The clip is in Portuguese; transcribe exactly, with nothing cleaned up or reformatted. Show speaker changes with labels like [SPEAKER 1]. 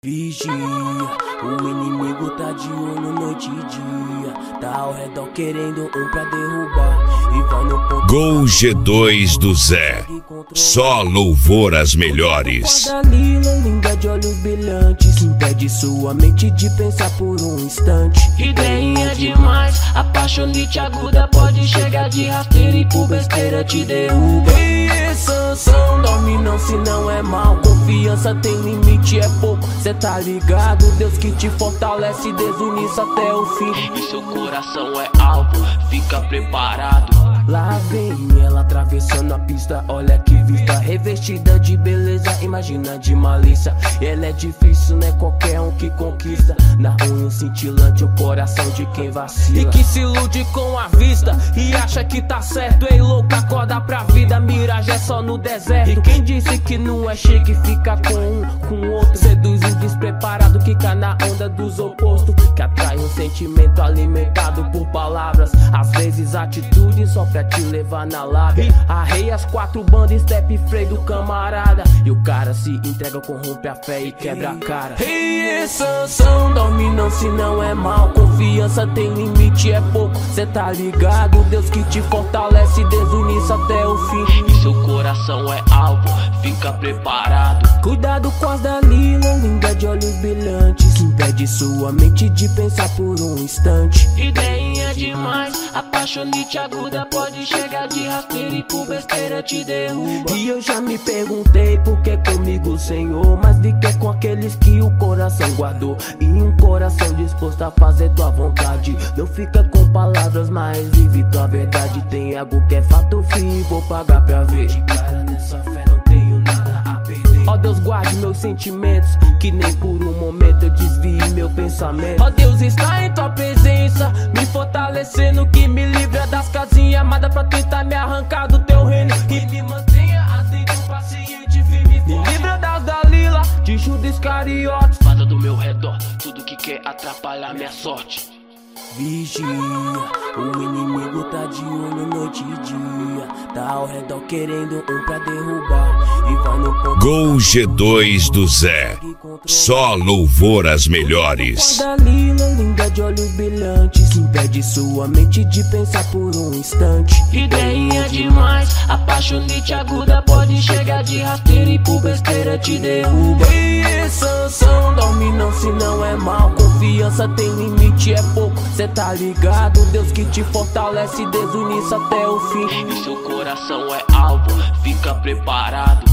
[SPEAKER 1] Vigia, o inimigo tá de olho noite e dia. Tá ao redor querendo um pra derrubar. E vai no ponto.
[SPEAKER 2] Gol G dois do Zé, só louvor às melhores.
[SPEAKER 1] Corda lila, linda de olhos brilhantes, impede sua mente de pensar por um instante.
[SPEAKER 3] Ideinha demais, apaixonite aguda, pode chegar de rasteira e por besteira te derruba.
[SPEAKER 1] Ei, Sansão, dorme não se não é mal. Confiança tem limite, é pouco, cê tá ligado? Deus que te fortalece, desune isso até o fim.
[SPEAKER 3] E seu coração é alvo, fica preparado.
[SPEAKER 1] Lá vem ela atravessando a pista, olha que vista, revestida de beleza, imagina de malícia. Ela é difícil, não é qualquer um que conquista. Na unha cintilante, o coração de quem vacila. E que se ilude com a vista e acha que tá certo. Ei louca, acorda pra vida, miragem é só no deserto. E quem disse que não é chique, fica com um, com outro. Seduz o despreparado que cai na onda dos opostos, que atrai um sentimento alimentado por palavras, às vezes atitudes só pra te levar na lábia. Arreia as quatro bandas, step freio do camarada, e o cara se entrega, corrompe a fé e quebra a cara. Ei, Sansão, dorme não se não é mal. Confiança tem limite, é pouco, cê tá ligado? Deus que te fortalece, desune isso até o fim.
[SPEAKER 3] E seu coração é alvo, fica preparado.
[SPEAKER 1] Cuidado com as da lila, linda de olhos brilhantes, impede sua mente de pensar por um instante.
[SPEAKER 3] Ideinha demais, apaixonite aguda, pode chegar de rasteira e por besteira te derruba.
[SPEAKER 1] E eu já me perguntei por que comigo, Senhor, mas vi que é com aqueles que o coração guardou, e um coração disposto a fazer tua vontade. Não fica com palavras, mas vive tua verdade. Tem algo que é fato, filho, vou pagar pra ver. De cara nessa fé não tenho nada a perder. Ó Deus, guarde meus sentimentos, que nem por um momento eu desvie meu pensamento. Ó Deus, está em tua presença, me fortalecendo, que me livra das casinhas amadas pra tentar me arrancar do teu reino. Que me mantenha atento, paciente, firme e forte. Me livra das Dalila, de Judas Iscariotes.
[SPEAKER 3] Fada do meu redor, tudo que quer atrapalhar minha sorte.
[SPEAKER 1] Vigia, o inimigo tá de olho noite e dia. Tá ao redor querendo um pra derrubar. E vai no ponto.
[SPEAKER 2] Gol G dois do Zé, só louvor às melhores.
[SPEAKER 1] Corda lila, linda de olhos brilhantes, impede sua mente de pensar por um instante.
[SPEAKER 3] Ideinha demais, apaixonite aguda, pode chegar de rasteira e por besteira te derruba.
[SPEAKER 1] Ei, Sansão, dorme não se não é mal. Confiança tem limite, é pouco, cê tá ligado? Deus que te fortalece, desune isso até o fim.
[SPEAKER 3] E seu coração é alvo, fica preparado.